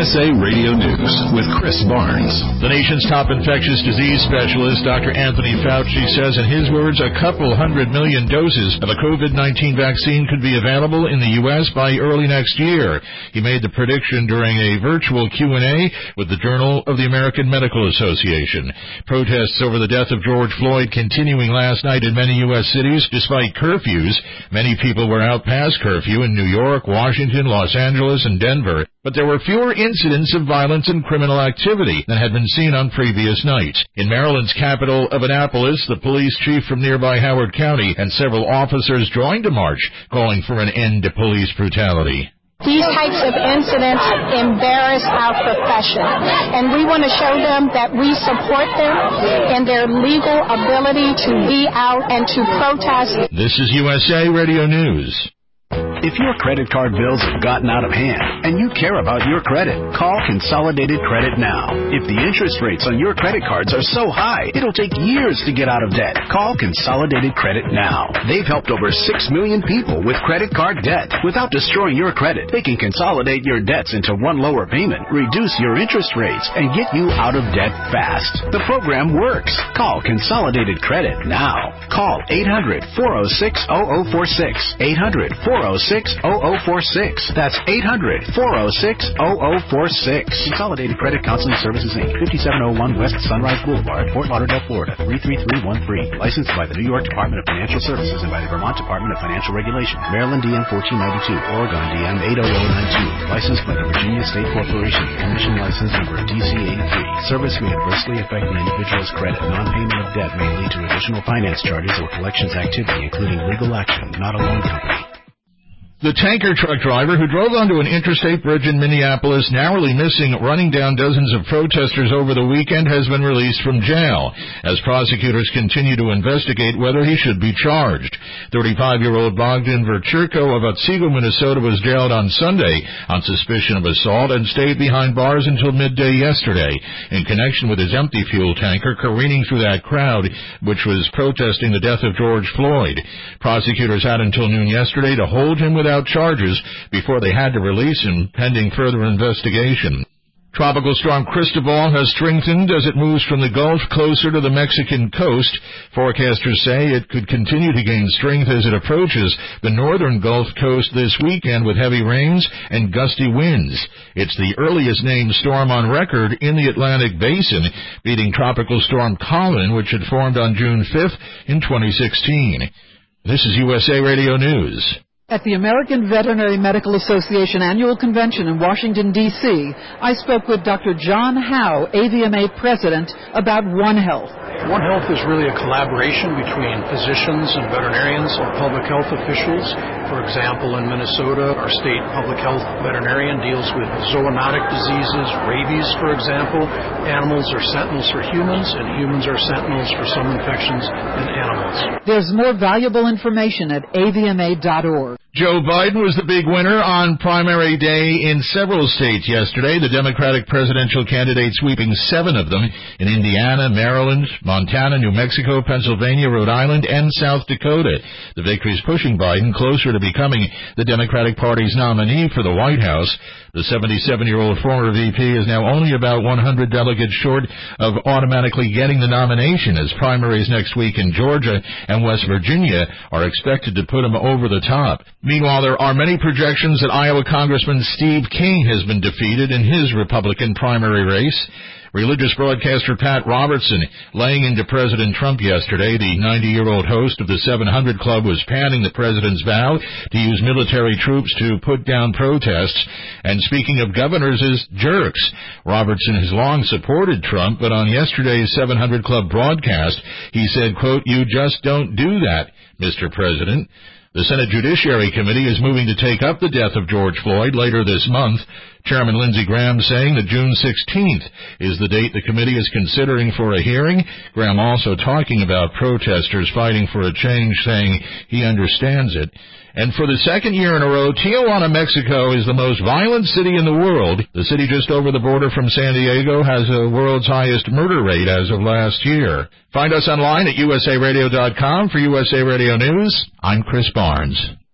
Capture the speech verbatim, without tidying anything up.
S A Radio News with Chris Barnes. The nation's top infectious disease specialist, Doctor Anthony Fauci, says in his words, a couple hundred million doses of a COVID nineteen vaccine could be available in the U S by early next year. He made the prediction during a virtual Q and A with the Journal of the American Medical Association. Protests over the death of George Floyd continuing last night in many U S cities despite curfews. Many people were out past curfew in New York, Washington, Los Angeles, and Denver. But there were fewer incidents of violence and criminal activity than had been seen on previous nights. In Maryland's capital of Annapolis, the police chief from nearby Howard County and several officers joined a march calling for an end to police brutality. These types of incidents embarrass our profession, and we want to show them that we support them in their legal ability to be out and to protest. This is U S A Radio News. If your credit card bills have gotten out of hand and you care about your credit, call Consolidated Credit now. If the interest rates on your credit cards are so high, it'll take years to get out of debt. Call Consolidated Credit now. They've helped over six million people with credit card debt. Without destroying your credit, they can consolidate your debts into one lower payment, reduce your interest rates, and get you out of debt fast. The program works. Call Consolidated Credit now. Call eight hundred, four oh six, oh oh four six. eight hundred, four oh six, oh oh four six. That's eight hundred, four oh six, oh oh four six. Consolidated Credit Counseling Services, Incorporated, fifty-seven oh one West Sunrise Boulevard, Fort Lauderdale, Florida, three three three one three. Licensed by the New York Department of Financial Services and by the Vermont Department of Financial Regulation. Maryland D M fourteen ninety-two, Oregon D M eight oh oh nine two. Licensed by the Virginia State Corporation. Commission license number D C eighty-three. Service may adversely affect an individual's credit. Non-payment of debt may lead to additional finance charges or collections activity, including legal action, not a loan company. The tanker truck driver who drove onto an interstate bridge in Minneapolis, narrowly missing running down dozens of protesters over the weekend, has been released from jail as prosecutors continue to investigate whether he should be charged. thirty-five-year-old Bogdan Verchurko of Otsego, Minnesota, was jailed on Sunday on suspicion of assault and stayed behind bars until midday yesterday in connection with his empty fuel tanker careening through that crowd which was protesting the death of George Floyd. Prosecutors had until noon yesterday to hold him without charges before they had to release him pending further investigation. Tropical storm Cristobal has strengthened as it moves from the Gulf closer to the Mexican coast. Forecasters say it could continue to gain strength as it approaches the northern Gulf Coast this weekend with heavy rains and gusty winds. It's the earliest named storm on record in the Atlantic Basin, beating Tropical Storm Colin, which had formed on June fifth in twenty sixteen. This is U S A Radio News. At the American Veterinary Medical Association Annual Convention in Washington, D C, I spoke with Doctor John Howe, A V M A President, about One Health. One Health is really a collaboration between physicians and veterinarians and public health officials. For example, in Minnesota, our state public health veterinarian deals with zoonotic diseases, rabies, for example. Animals are sentinels for humans, and humans are sentinels for some infections in animals. There's more valuable information at A V M A dot org. Joe Biden was the big winner on primary day in several states yesterday, the Democratic presidential candidate sweeping seven of them in Indiana, Maryland, Montana, New Mexico, Pennsylvania, Rhode Island, and South Dakota. The victory is pushing Biden closer to becoming the Democratic Party's nominee for the White House. The seventy-seven-year-old former V P is now only about one hundred delegates short of automatically getting the nomination, as primaries next week in Georgia and West Virginia are expected to put him over the top. Meanwhile, there are many projections that Iowa Congressman Steve King has been defeated in his Republican primary race. Religious broadcaster Pat Robertson laying into President Trump yesterday. The ninety-year-old host of the seven hundred Club was panning the president's vow to use military troops to put down protests. And speaking of governors as jerks, Robertson has long supported Trump, but on yesterday's seven hundred Club broadcast, he said, quote, "You just don't do that, Mister President." The Senate Judiciary Committee is moving to take up the death of George Floyd later this month. Chairman Lindsey Graham saying that June sixteenth is the date the committee is considering for a hearing. Graham also talking about protesters fighting for a change, saying he understands it. And for the second year in a row, Tijuana, Mexico is the most violent city in the world. The city just over the border from San Diego has the world's highest murder rate as of last year. Find us online at U S A radio dot com for U S A Radio News. I'm Chris Barnes.